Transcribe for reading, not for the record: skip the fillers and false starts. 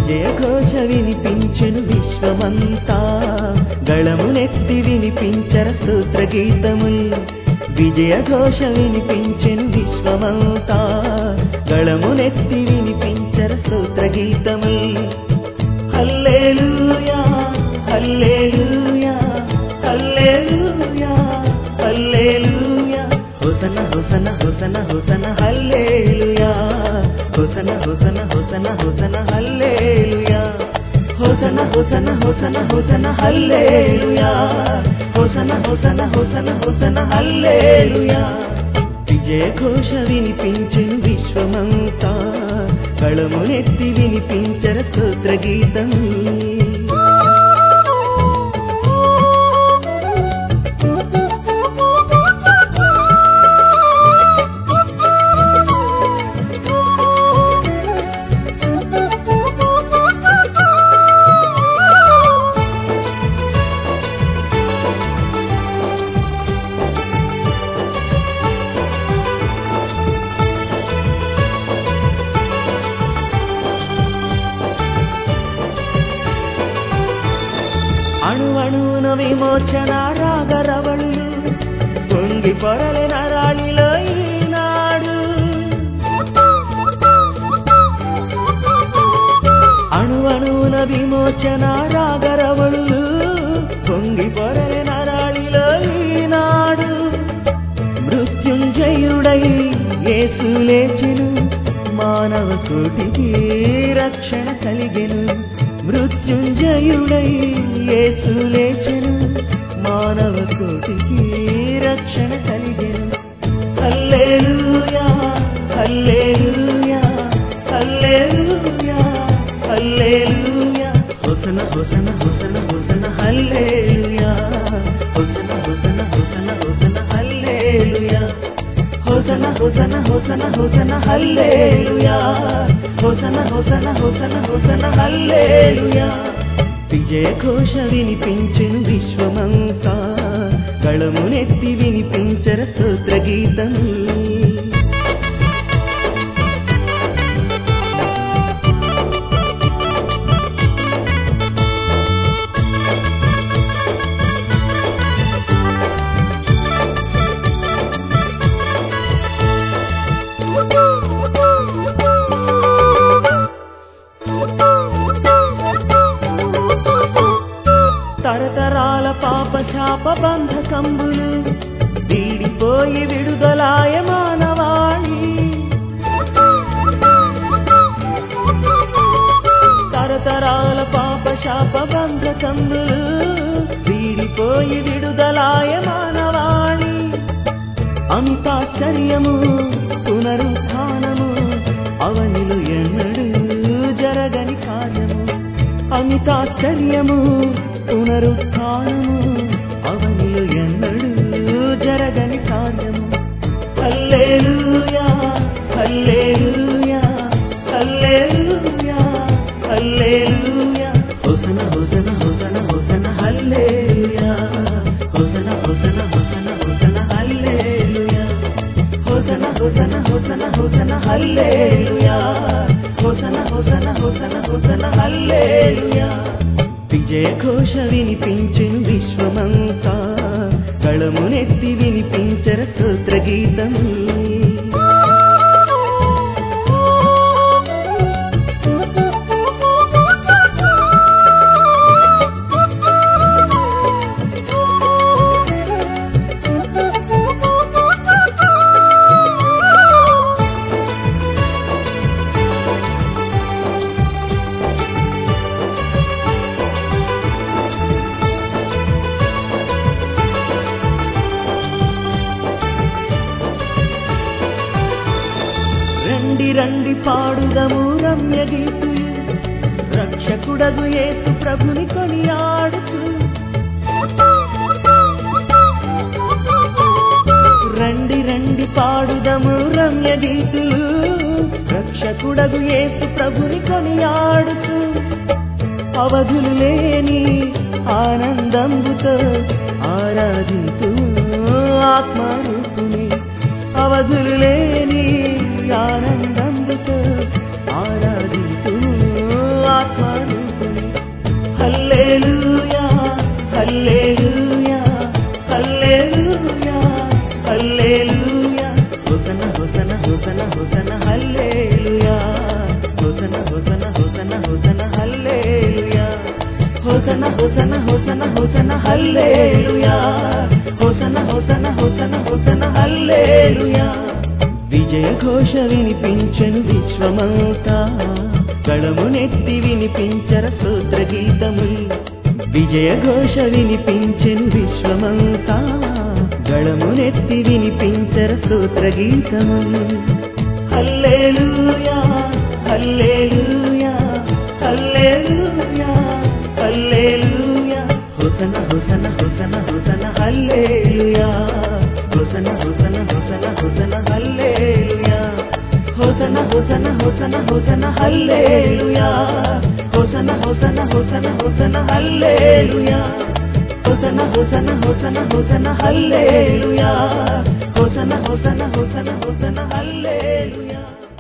విజయఘోష వినిపించెను విశ్వమంతా, గళమునెత్తి వినిపించర స్తోత్రగీతముల్. విజయఘోష వినిపించెను విశ్వమంతా, గళమునెత్తి వినిపించర స్తోత్రగీతముల్. Hallelujah hallelujah hallelujah hallelujah, hosanna hosanna hosanna hosanna hallelujah, hosanna hosanna hosanna hosanna hallelujah, hosanna hosanna hosanna hosanna hallelujah, hosanna hosanna hosanna hosanna hallelujah. విజయఘోష వినిపించెను విశ్వమంతా, గళమునెత్తి వినిపించర స్తోత్రగీతం. అణువణువున విమోచన రాగరవళులు, పొంగి పొరలే నరాళిలో ఈనాడు. అణువణువున విమోచన రాగరవళులు, పొంగి పొరలే నరాళిలో ఈనాడు. మృత్యుంజయుడై యేసు లేచెను, మానవ కోటికి రక్షణ కలిగెను. మృత్యుంజయుడై యేసు లేచెను, మానవ కోటికి రక్షణ కలిగెను. Hallelujah hallelujah hallelujah hallelujah, hosanna hosanna hosanna hosanna hallelujah, hosanna hosanna hosanna hosanna hallelujah, hosanna hosanna hosanna hosanna hallelujah, hosanna hosanna hosanna hosanna hallelujah. విజయఘోష వినిపించెను విశ్వమంతా, గళమునెత్తి వినిపించర స్తోత్రగీతం. తరతరాల పాప శాప బంధకంబులు వీడిపోయి విడుదలాయ మానవాళి. తరతరాల పాప శాప బంధకంబులు వీడిపోయి విడుదలాయ మానవాళి. అమితాశ్చర్యము పునరుత్థానము, అవనిలు ఎన్నడూ జరగని కార్యము. అమితాశ్చర్యము పునరుత్థానము, అవనిలు ఎన్నడూ జరగని కార్యము. Hallelujah hallelujah hallelujah hallelujah, hosanna hosanna hosanna hosanna hallelujah, hosanna hosanna hosanna hosanna hallelujah, hosanna hosanna hosanna hosanna hallelujah, hosanna hosanna hosanna hosanna hallelujah. విజయఘోష వినిపించెను విశ్వమంతా, గళమునెత్తి వినిపించర స్తోత్రగీతం. రండి రండి పాడుదము రమ్య గీతులు, రక్షకుడగు యేసు ప్రభుని కొనియాడుచు. రండి రండి పాడుదము రమ్య గీతులు, రక్షకుడగు యేసు ప్రభుని కొనియాడుచు. అవధులు లేని ఆనందంబుతో ఆరాధింతు ఆత్మరూపుని. అవధులు లేని ఆనందంబుతో ఆరాధింతు ఆత్మ హోసన హోసన హోసన హల్లెలూయా హోసన హోసన హోసన హోసన హల్లెలూయా విజయ ఘోష వినిపించెను విశ్వమంతా గళమునెత్తి వినిపించర స్తోత్ర గీతములు విజయ ఘోష వినిపించెను విశ్వమంతా గళమునెత్తి వినిపించర స్తోత్ర గీతములు హల్లెలూయా హల్లెలూయా హల్లెలూయా హల్లెలూయా హోసన హోసన హోసన హోసన హల్లెలూయా హోసన హోసన హోసన హోసన హల్లెలూయా హోసన హోసన హోసన హోసన హల్లెలూయా హోసన హోసన హోసన హోసన హల్లెలూయా హోసన హోసన హోసన హోసన హల్లెలూయా హోసన హోసన హోసన హోసన హల్లెలూయా